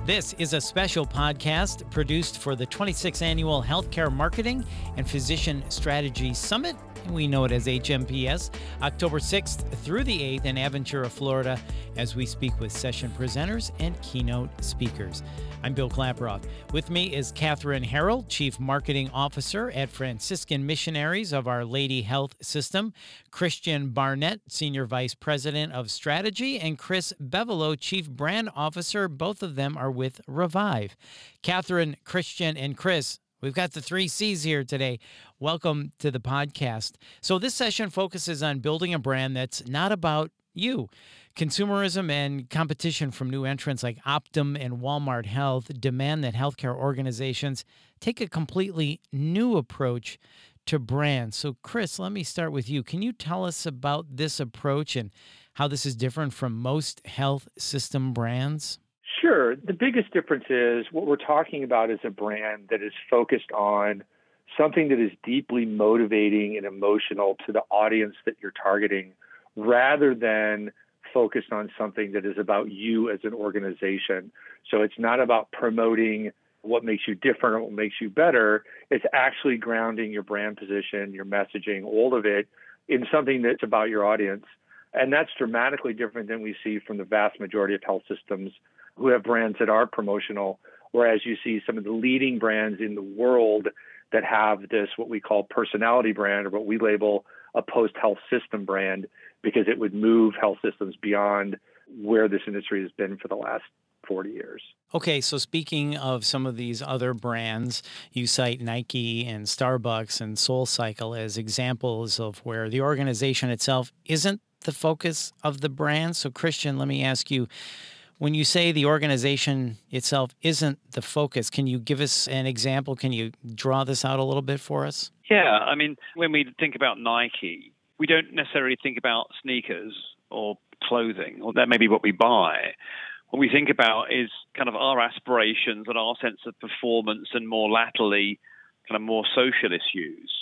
This is a special podcast produced for the 26th Annual Healthcare Marketing and Physician Strategy Summit. We know it as HMPS, October 6th through the 8th in Aventura, Florida, as we speak with session presenters and keynote speakers. I'm Bill Klaproth. With me is Catherine Harrell, Chief Marketing Officer at Franciscan Missionaries of Our Lady Health System, Christian Barnett, Senior Vice President of Strategy, and Chris Bevelo, Chief Brand Officer. Both of them are with Revive. Catherine, Christian, and Chris, we've got the 3 C's here today. Welcome to the podcast. So this session focuses on building a brand that's not about you. Consumerism and competition from new entrants like Optum and Walmart Health demand that healthcare organizations take a completely new approach to brands. So Chris, let me start with you. Can you tell us about this approach and how this is different from most health system brands? Sure. The biggest difference is what we're talking about is a brand that is focused on something that is deeply motivating and emotional to the audience that you're targeting, rather than focused on something that is about you as an organization. So it's not about promoting what makes you different or what makes you better. It's actually grounding your brand position, your messaging, all of it in something that's about your audience. And that's dramatically different than we see from the vast majority of health systems who have brands that are promotional, whereas you see some of the leading brands in the world that have this, what we call personality brand, or what we label a post-health system brand, because it would move health systems beyond where this industry has been for the last 40 years. Okay, so speaking of some of these other brands, you cite Nike and Starbucks and SoulCycle as examples of where the organization itself isn't the focus of the brand. So Christian, let me ask you, when you say the organization itself isn't the focus, can you give us an example? Can you draw this out a little bit for us? Yeah, I mean, when we think about Nike, we don't necessarily think about sneakers or clothing, or that may be what we buy. What we think about is kind of our aspirations and our sense of performance, and more latterly, kind of more social issues.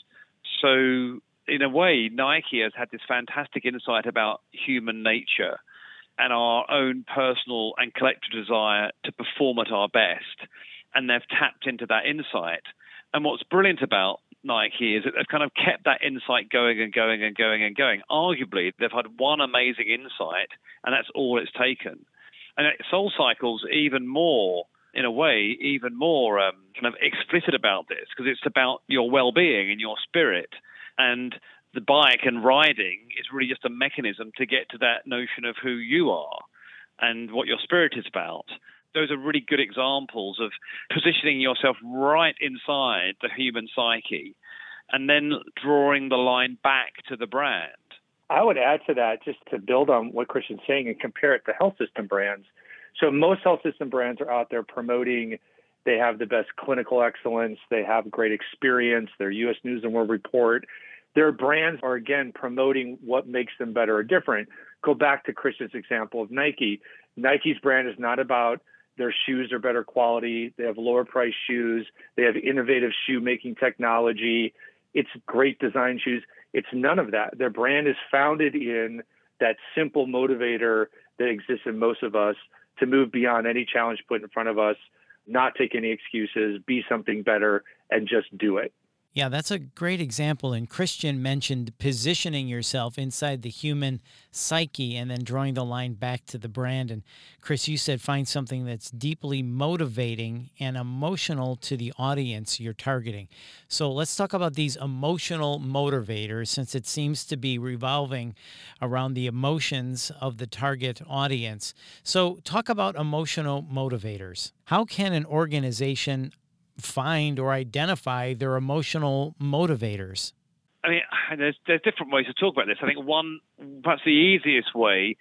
So in a way, Nike has had this fantastic insight about human nature and our own personal and collective desire to perform at our best. And they've tapped into that insight. And what's brilliant about Nike is that they've kind of kept that insight going and going and going and going. Arguably, they've had one amazing insight, and that's all it's taken. And SoulCycle's even more, in a way, even more kind of explicit about this, because it's about your well-being and your spirit. And the bike and riding is really just a mechanism to get to that notion of who you are and what your spirit is about. Those are really good examples of positioning yourself right inside the human psyche and then drawing the line back to the brand. I would add to that, just to build on what Christian's saying and compare it to health system brands. So most health system brands are out there promoting, they have the best clinical excellence, they have great experience, their U.S. News and World Report. Their brands are, again, promoting what makes them better or different. Go back to Christian's example of Nike. Nike's brand is not about their shoes are better quality. They have lower price shoes. They have innovative shoe making technology. It's great design shoes. It's none of that. Their brand is founded in that simple motivator that exists in most of us to move beyond any challenge put in front of us, not take any excuses, be something better, and just do it. Yeah, that's a great example. And Christian mentioned positioning yourself inside the human psyche and then drawing the line back to the brand. And Chris, you said find something that's deeply motivating and emotional to the audience you're targeting. So let's talk about these emotional motivators, since it seems to be revolving around the emotions of the target audience. So talk about emotional motivators. How can an organization find or identify their emotional motivators? I mean, there's different ways to talk about this. I think one, perhaps the easiest way,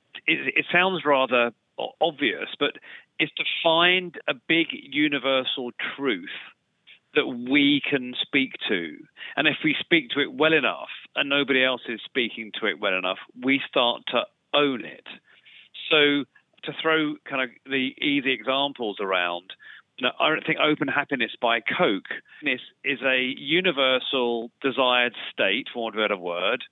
it sounds rather obvious, but is to find a big universal truth that we can speak to. And if we speak to it well enough and nobody else is speaking to it well enough, we start to own it. So to throw kind of the easy examples around, I don't think Open Happiness by Coke is a universal desired state, for want of a better word,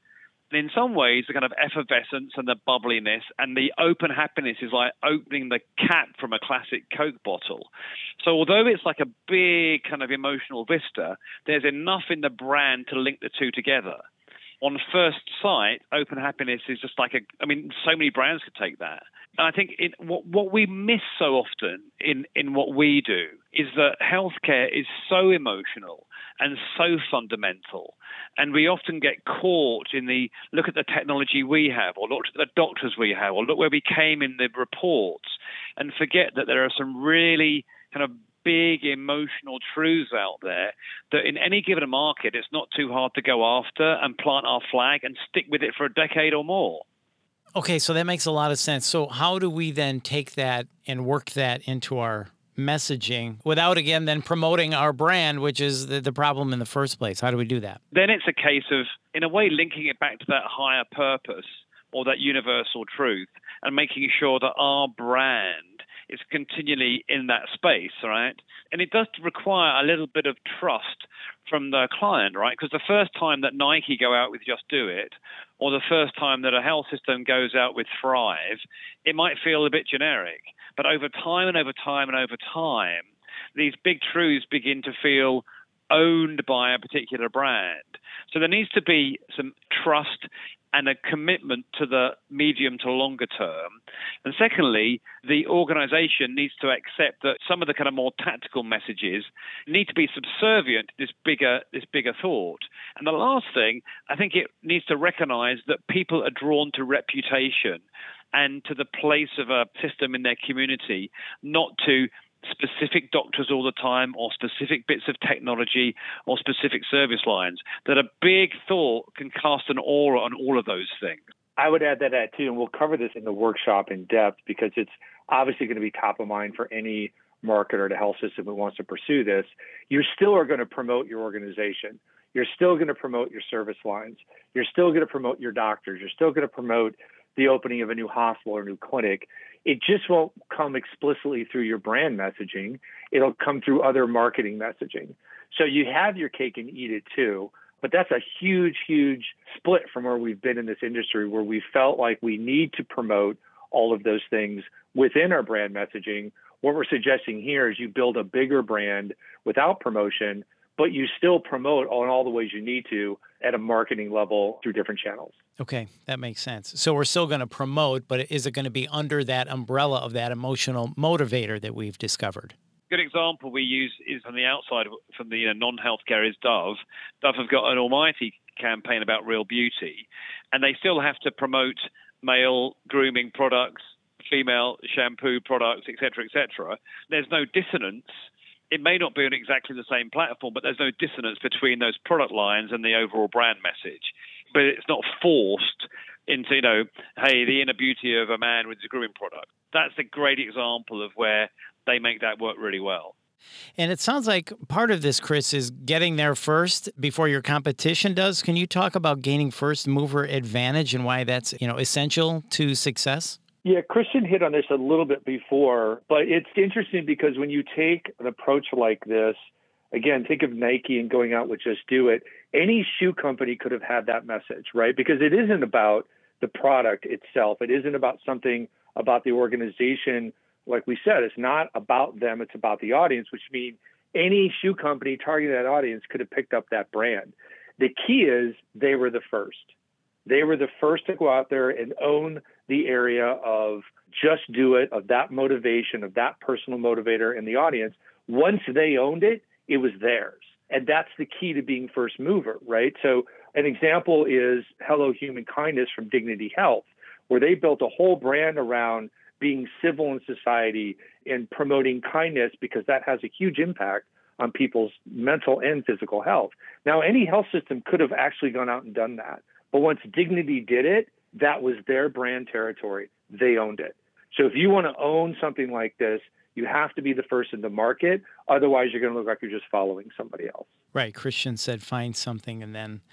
And in some ways, the kind of effervescence and the bubbliness and the open happiness is like opening the cap from a classic Coke bottle. So although it's like a big kind of emotional vista, there's enough in the brand to link the two together. On first sight, open happiness is just like so many brands could take that. And I think what we miss so often in what we do is that healthcare is so emotional and so fundamental. And we often get caught in the look at the technology we have, or look at the doctors we have, or look where we came in the reports, and forget that there are some really kind of big emotional truths out there that in any given market, it's not too hard to go after and plant our flag and stick with it for a decade or more. Okay, so that makes a lot of sense. So how do we then take that and work that into our messaging without, again, then promoting our brand, which is the problem in the first place? How do we do that? Then it's a case of, in a way, linking it back to that higher purpose or that universal truth and making sure that our brand is continually in that space, right? And it does require a little bit of trust from the client, right? Because the first time that Nike go out with Just Do It, or the first time that a health system goes out with Thrive, it might feel a bit generic. But over time and over time and over time, these big truths begin to feel owned by a particular brand. So there needs to be some trust and a commitment to the medium to longer term. And secondly, the organization needs to accept that some of the kind of more tactical messages need to be subservient to this bigger thought. And the last thing, I think it needs to recognize that people are drawn to reputation and to the place of a system in their community, not to specific doctors all the time or specific bits of technology or specific service lines. That a big thought can cast an aura on all of those things. I would add that too, and we'll cover this in the workshop in depth because it's obviously going to be top of mind for any marketer to health system who wants to pursue this. You still are going to promote your organization. You're still going to promote your service lines. You're still going to promote your doctors. You're still going to promote the opening of a new hospital or a new clinic. It just won't come explicitly through your brand messaging. It'll come through other marketing messaging. So you have your cake and eat it too. But that's a huge, huge split from where we've been in this industry, where we felt like we need to promote all of those things within our brand messaging. What we're suggesting here is you build a bigger brand without promotion, but you still promote in all the ways you need to at a marketing level through different channels. Okay, that makes sense. So we're still going to promote, but is it going to be under that umbrella of that emotional motivator that we've discovered? Good example we use is on the outside from the non-healthcare is Dove. Dove have got an almighty campaign about real beauty, and they still have to promote male grooming products, female shampoo products, et cetera, et cetera. There's no dissonance. It may not be on exactly the same platform, but there's no dissonance between those product lines and the overall brand message. But it's not forced into, hey, the inner beauty of a man with his grooming product. That's a great example of where they make that work really well. And it sounds like part of this, Chris, is getting there first before your competition does. Can you talk about gaining first mover advantage and why that's, essential to success? Yeah, Christian hit on this a little bit before, but it's interesting because when you take an approach like this, again, think of Nike and going out with Just Do It. Any shoe company could have had that message, right? Because it isn't about the product itself. It isn't about something about the organization. Like we said, it's not about them. It's about the audience, which means any shoe company targeting that audience could have picked up that brand. The key is they were the first. They were the first to go out there and own the area of Just Do It, of that motivation, of that personal motivator in the audience. Once they owned it, it was theirs. And that's the key to being first mover, right? So an example is Hello Human Kindness from Dignity Health, where they built a whole brand around being civil in society and promoting kindness because that has a huge impact on people's mental and physical health. Now, any health system could have actually gone out and done that. But once Dignity did it, that was their brand territory. They owned it. So if you want to own something like this, you have to be the first in the market. Otherwise, you're going to look like you're just following somebody else. Right. Christian said, find something and then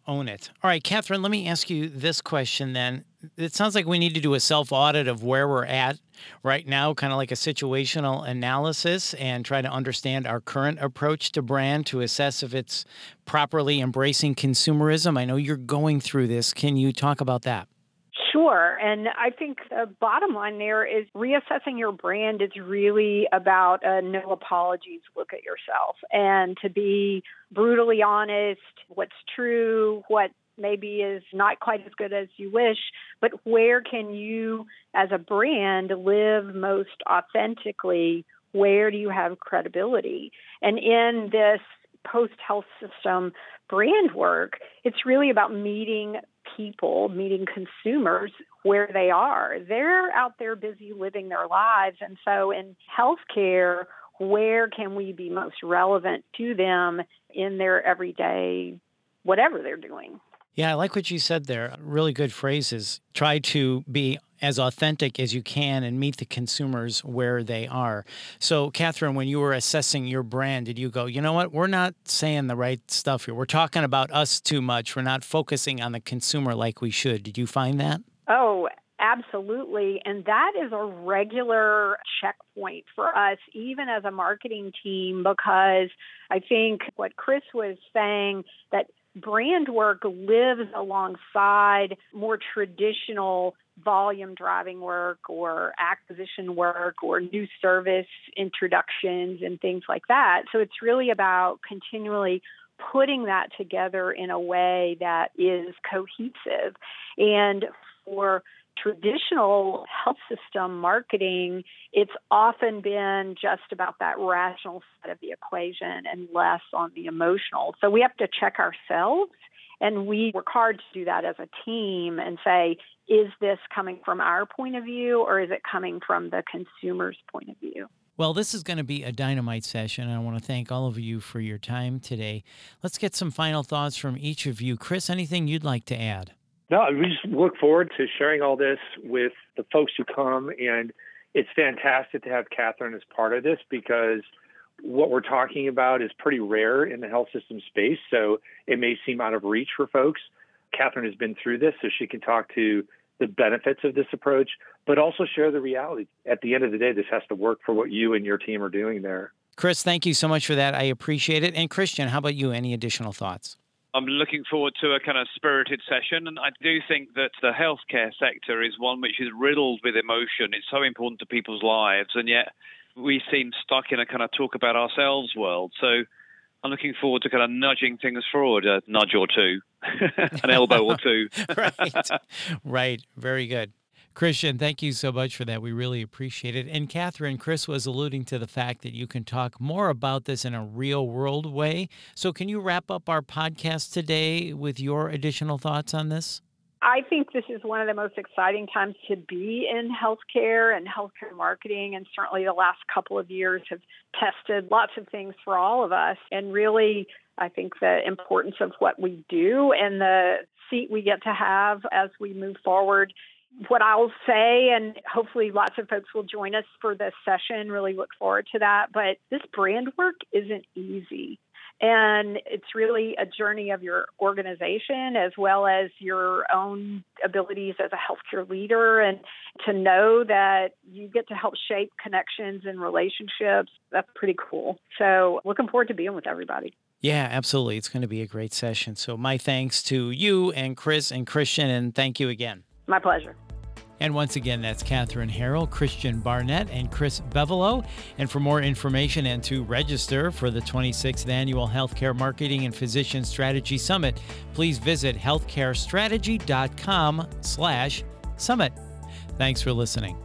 own it. All right, Catherine, let me ask you this question then. It sounds like we need to do a self-audit of where we're at right now, kind of like a situational analysis, and try to understand our current approach to brand to assess if it's properly embracing consumerism. I know you're going through this. Can you talk about that? Sure. And I think the bottom line there is reassessing your brand is really about a no apologies look at yourself and to be brutally honest, what's true, what maybe is not quite as good as you wish, but where can you as a brand live most authentically? Where do you have credibility? And in this post-health system brand work, it's really about meeting people, meeting consumers where they are. They're out there busy living their lives. And so in healthcare, where can we be most relevant to them in their everyday, whatever they're doing? Yeah, I like what you said there. Really good phrases. Try to be as authentic as you can and meet the consumers where they are. So, Catherine, when you were assessing your brand, did you go, you know what, we're not saying the right stuff here. We're talking about us too much. We're not focusing on the consumer like we should. Did you find that? Oh, absolutely. And that is a regular checkpoint for us, even as a marketing team, because I think what Chris was saying, that brand work lives alongside more traditional volume driving work or acquisition work or new service introductions and things like that. So it's really about continually putting that together in a way that is cohesive. And for traditional health system marketing, it's often been just about that rational side of the equation and less on the emotional. So we have to check ourselves, and we work hard to do that as a team and say, is this coming from our point of view or is it coming from the consumer's point of view? Well, this is going to be a dynamite session, and I want to thank all of you for your time today. Let's get some final thoughts from each of you. Chris, anything you'd like to add? No, we just look forward to sharing all this with the folks who come, and it's fantastic to have Catherine as part of this because what we're talking about is pretty rare in the health system space, so it may seem out of reach for folks. Catherine has been through this, so she can talk to the benefits of this approach, but also share the reality. At the end of the day, this has to work for what you and your team are doing there. Chris, thank you so much for that. I appreciate it. And Christian, how about you? Any additional thoughts? I'm looking forward to a kind of spirited session, and I do think that the healthcare sector is one which is riddled with emotion. It's so important to people's lives, and yet we seem stuck in a kind of talk about ourselves world. So I'm looking forward to kind of nudging things forward, a nudge or two, an elbow or two. Right. Very good. Christian, thank you so much for that. We really appreciate it. And Catherine, Chris was alluding to the fact that you can talk more about this in a real world way. So can you wrap up our podcast today with your additional thoughts on this? I think this is one of the most exciting times to be in healthcare and healthcare marketing. And certainly the last couple of years have tested lots of things for all of us. And really, I think the importance of what we do and the seat we get to have as we move forward. What I'll say, and hopefully lots of folks will join us for this session, really look forward to that, but this brand work isn't easy. And it's really a journey of your organization as well as your own abilities as a healthcare leader, and to know that you get to help shape connections and relationships. That's pretty cool. So looking forward to being with everybody. Yeah, absolutely. It's going to be a great session. So my thanks to you and Chris and Christian, and thank you again. My pleasure. And once again, that's Catherine Harrell, Christian Barnett, and Chris Bevolo. And for more information and to register for the 26th Annual Healthcare Marketing and Physician Strategy Summit, please visit healthcarestrategy.com/summit. Thanks for listening.